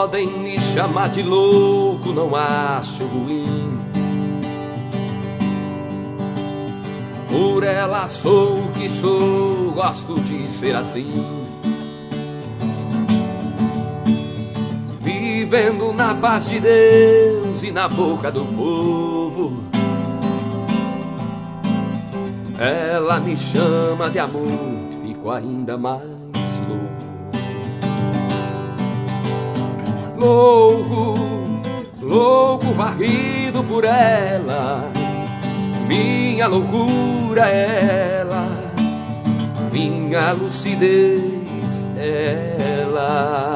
Podem me chamar de louco, não acho ruim. Por ela sou o que sou, gosto de ser assim. Vivendo na paz de Deus e na boca do povo. Ela me chama de amor, fico ainda mais louco. Louco, louco, varrido por ela. Minha loucura é ela, minha lucidez é ela.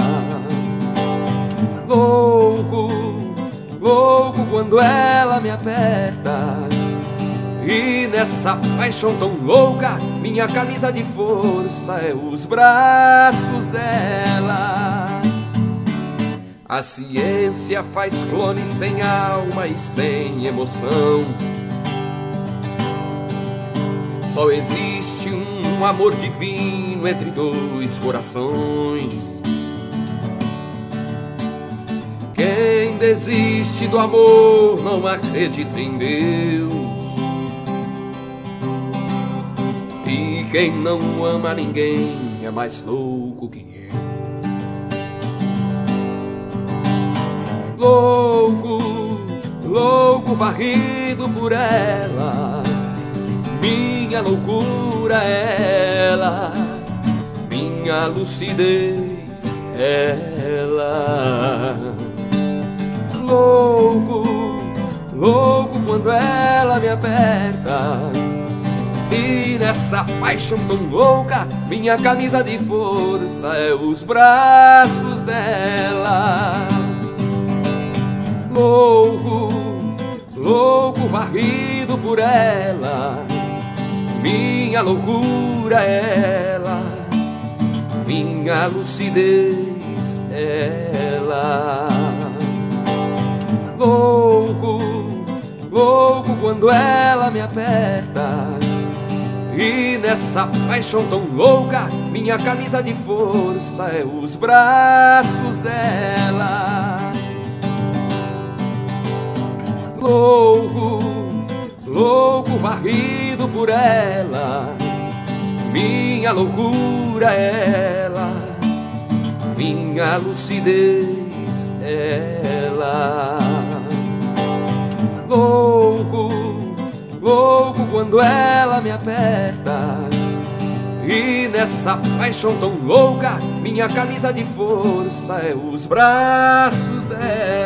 Louco, louco quando ela me aperta. E nessa paixão tão louca, minha camisa de força é os braços dela. A ciência faz clones sem alma e sem emoção. Só existe um amor divino entre dois corações. Quem desiste do amor não acredita em Deus. E quem não ama ninguém é mais louco que eu. Louco, louco, varrido por ela. Minha loucura é ela, minha lucidez é ela. Louco, louco quando ela me aperta. E nessa paixão tão louca, minha camisa de força é os braços dela. Louco, louco, varrido por ela. Minha loucura é ela, minha lucidez é ela. Louco, louco quando ela me aperta. E nessa paixão tão louca, minha camisa de força é os braços dela. Louco, louco, varrido por ela. Minha loucura é ela, minha lucidez é ela. Louco, louco quando ela me aperta. E nessa paixão tão louca, minha camisa de força é os braços dela.